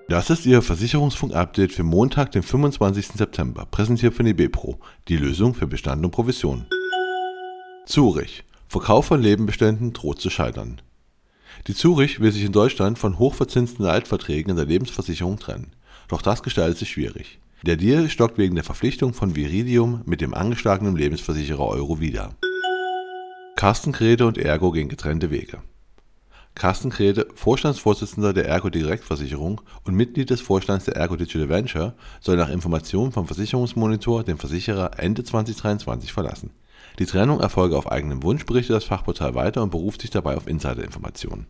Das ist Ihr Versicherungsfunk-Update für Montag, den 25. September, präsentiert von eBepro, die Lösung für Bestand und Provision. Zurich. Verkauf von Lebenbeständen droht zu scheitern. Die Zurich will sich in Deutschland von hochverzinsten Altverträgen in der Lebensversicherung trennen. Doch das gestaltet sich schwierig. Der Deal stockt wegen der Verpflichtung von Viridium mit dem angeschlagenen Lebensversicherer Euro wieder. Carsten Grede und Ergo gehen getrennte Wege. Carsten Grede, Vorstandsvorsitzender der Ergo Direktversicherung und Mitglied des Vorstands der Ergo Digital Venture, soll nach Informationen vom Versicherungsmonitor den Versicherer Ende 2023 verlassen. Die Trennung erfolge auf eigenen Wunsch, berichtet das Fachportal weiter und beruft sich dabei auf Insiderinformationen.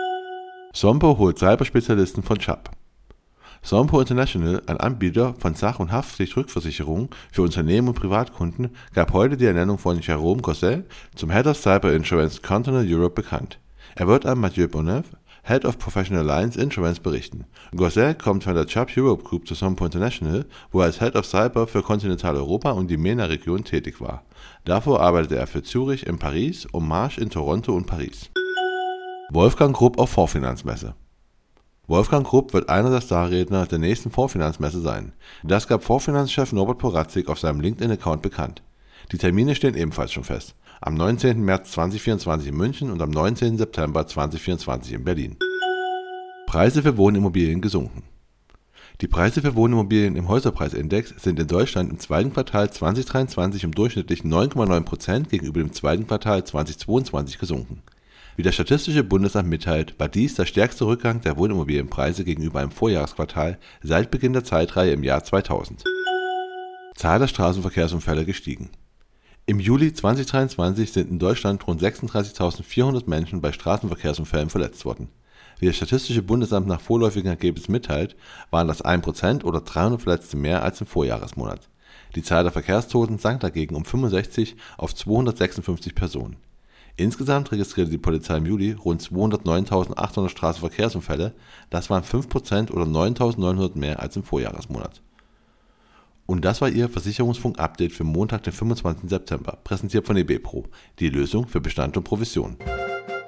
Sompo holt Cyberspezialisten von Chubb. Sompo International, ein Anbieter von Sach- und Haftpflichtrückversicherungen für Unternehmen und Privatkunden, gab heute die Ernennung von Jérôme Gosset zum Head of Cyber Insurance Continental Europe bekannt. Er wird an Mathieu Bonneuf, Head of Professional Lines Insurance, berichten. Gosset kommt von der Chubb Europe Group zu Sompo International, wo er als Head of Cyber für Kontinentaleuropa und die MENA-Region tätig war. Davor arbeitete er für Zurich in Paris und Marsh in Toronto und Paris. Wolfgang Grupp auf Fondsfinanzmesse. Wolfgang Grupp wird einer der Starredner der nächsten Fondsfinanzmesse sein. Das gab Fondsfinanzchef Norbert Poratzig auf seinem LinkedIn-Account bekannt. Die Termine stehen ebenfalls schon fest. Am 19. März 2024 in München und am 19. September 2024 in Berlin. Preise für Wohnimmobilien gesunken. Die Preise für Wohnimmobilien im Häuserpreisindex sind in Deutschland im zweiten Quartal 2023 um durchschnittlich 9,9% gegenüber dem zweiten Quartal 2022 gesunken. Wie das Statistische Bundesamt mitteilt, war dies der stärkste Rückgang der Wohnimmobilienpreise gegenüber einem Vorjahresquartal seit Beginn der Zeitreihe im Jahr 2000. Zahl der Straßenverkehrsunfälle gestiegen. Im Juli 2023 sind in Deutschland rund 36.400 Menschen bei Straßenverkehrsunfällen verletzt worden. Wie das Statistische Bundesamt nach vorläufigen Ergebnissen mitteilt, waren das 1% oder 300 Verletzte mehr als im Vorjahresmonat. Die Zahl der Verkehrstoten sank dagegen um 65 auf 256 Personen. Insgesamt registrierte die Polizei im Juli rund 209.800 Straßenverkehrsunfälle, das waren 5% oder 9.900 mehr als im Vorjahresmonat. Und das war Ihr Versicherungsfunk-Update für Montag, den 25. September, präsentiert von eBepro, die Lösung für Bestand und Provision.